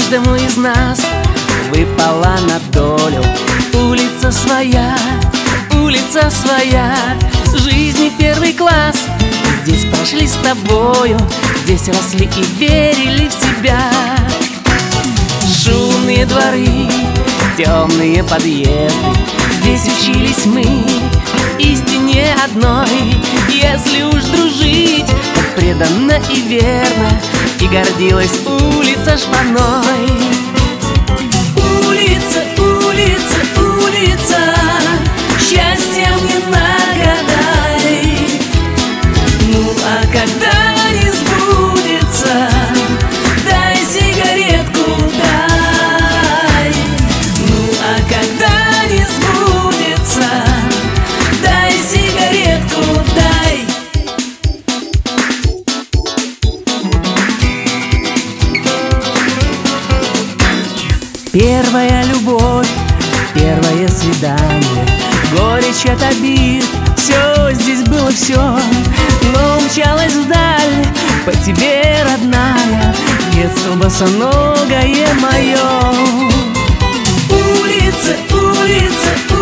Каждому из нас выпала на долю улица своя, улица своя. Жизни первый класс. Здесь прошли с тобою, здесь росли и верили в себя. Шумные дворы, темные подъезды, здесь учились мы истине одной. Если уж дружить, так преданно и верно, и гордилась улица шпаной. Улица, улица, улица, счастьем не нагадай. Ну а когда не сбудется, дай сигаретку, дай. Ну а когда не сбудется, дай сигаретку, дай. Первая любовь, первое свидание, горечь от обид, все здесь было все, но умчалась вдаль по тебе, родная, детство босоногое мое. Улица, улица,